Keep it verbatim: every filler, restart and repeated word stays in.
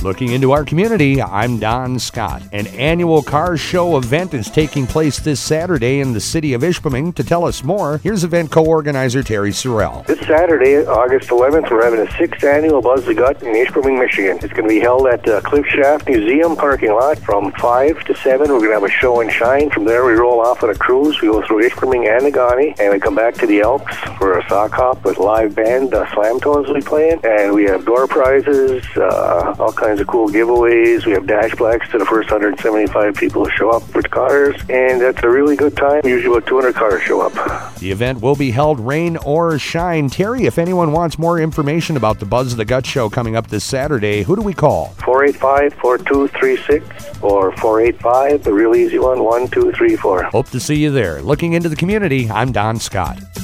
Looking into our community, I'm Don Scott. An annual car show event is taking place this Saturday in the city of Ishpeming. To tell us more, here's event co-organizer Terry Sorrell. This Saturday, August eleventh, we're having a sixth annual Buzz the Gut in Ishpeming, Michigan. It's going to be held at the Cliff Shaft Museum parking lot from five to seven. We're going to have a show and shine. From there, we roll off on a cruise. We go through Ishpeming and Negaunee, and we come back to the Elks for a sock hop with live band, uh, Slam Tones will be playing, and we have door prizes, uh, all kinds of cool giveaways. We have dash blacks to the first one hundred seventy-five people who show up for the cars, and that's a really good time. Usually about two hundred cars show up. The event will be held rain or shine. Terry, if anyone wants more information about the Buzz the Gut show coming up this Saturday, who do we call? four eight five, four two three six or four eight five, the real easy one, one two three four. Hope to see you there. Looking into the community, I'm Don Scott.